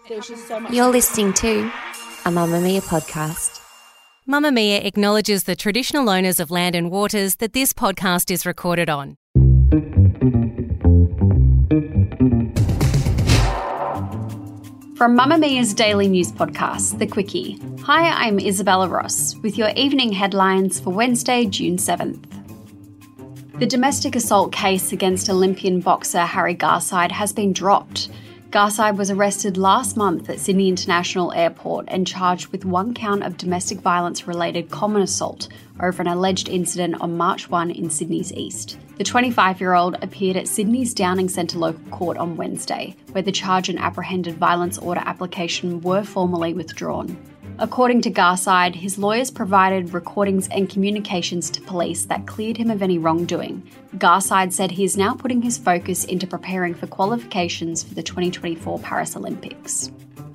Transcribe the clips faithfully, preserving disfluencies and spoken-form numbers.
There's just so much. You're listening to a Mamamia podcast. Mamamia acknowledges the traditional owners of land and waters that this podcast is recorded on. From Mamamia's daily news podcast, The Quickie. Hi, I'm Isabella Ross with your evening headlines for Wednesday, June seventh. The domestic assault case against Olympian boxer Harry Garside has been dropped. Garside was arrested last month at Sydney International Airport and charged with one count of domestic violence-related common assault over an alleged incident on March first in Sydney's east. The twenty-five-year-old appeared at Sydney's Downing Centre local court on Wednesday, where the charge and apprehended violence order application were formally withdrawn. According to Garside, his lawyers provided recordings and communications to police that cleared him of any wrongdoing. Garside said he is now putting his focus into preparing for qualifications for the twenty twenty-four Paris Olympics.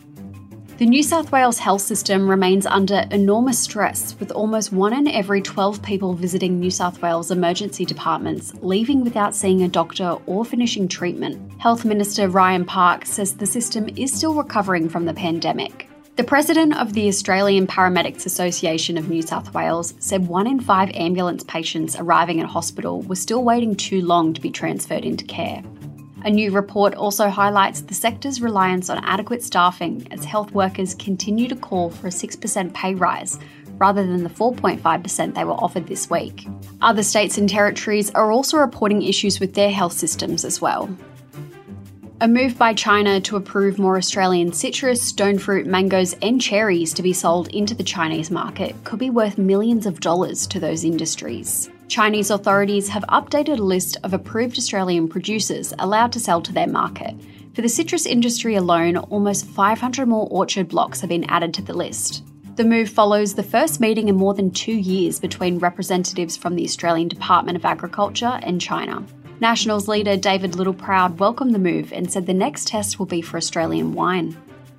The New South Wales health system remains under enormous stress, with almost one in every twelve people visiting New South Wales emergency departments leaving without seeing a doctor or finishing treatment. Health Minister Ryan Park says the system is still recovering from the pandemic. The president of the Australian Paramedics Association of New South Wales said one in five ambulance patients arriving at hospital were still waiting too long to be transferred into care. A new report also highlights the sector's reliance on adequate staffing as health workers continue to call for a six percent pay rise, rather than the four point five percent they were offered this week. Other states and territories are also reporting issues with their health systems as well. A move by China to approve more Australian citrus, stone fruit, mangoes and cherries to be sold into the Chinese market could be worth millions of dollars to those industries. Chinese authorities have updated a list of approved Australian producers allowed to sell to their market. For the citrus industry alone, almost five hundred more orchard blocks have been added to the list. The move follows the first meeting in more than two years between representatives from the Australian Department of Agriculture and China. Nationals leader David Littleproud welcomed the move and said the next test will be for Australian wine.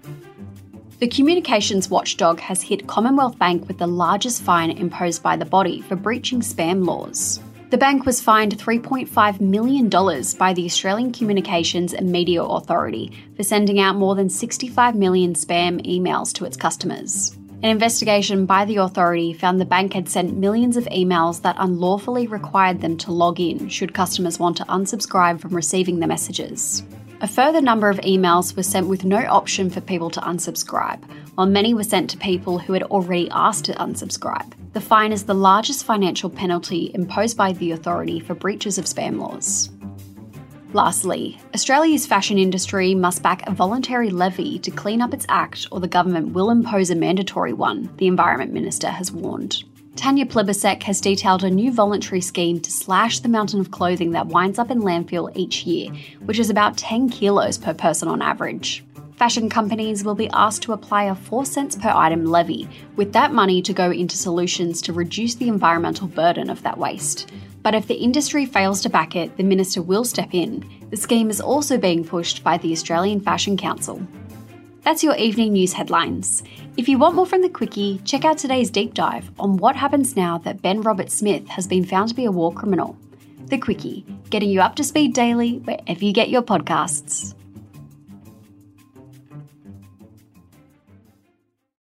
The communications watchdog has hit Commonwealth Bank with the largest fine imposed by the body for breaching spam laws. The bank was fined three point five million dollars by the Australian Communications and Media Authority for sending out more than sixty-five million spam emails to its customers. An investigation by the authority found the bank had sent millions of emails that unlawfully required them to log in should customers want to unsubscribe from receiving the messages. A further number of emails were sent with no option for people to unsubscribe, while many were sent to people who had already asked to unsubscribe. The fine is the largest financial penalty imposed by the authority for breaches of spam laws. Lastly, Australia's fashion industry must back a voluntary levy to clean up its act or the government will impose a mandatory one, the Environment Minister has warned. Tanya Plibersek has detailed a new voluntary scheme to slash the mountain of clothing that winds up in landfill each year, which is about ten kilos per person on average. Fashion companies will be asked to apply a four cents per item levy, with that money to go into solutions to reduce the environmental burden of that waste. But if the industry fails to back it, the minister will step in. The scheme is also being pushed by the Australian Fashion Council. That's your evening news headlines. If you want more from The Quickie, check out today's deep dive on what happens now that Ben Roberts-Smith has been found to be a war criminal. The Quickie, getting you up to speed daily wherever you get your podcasts.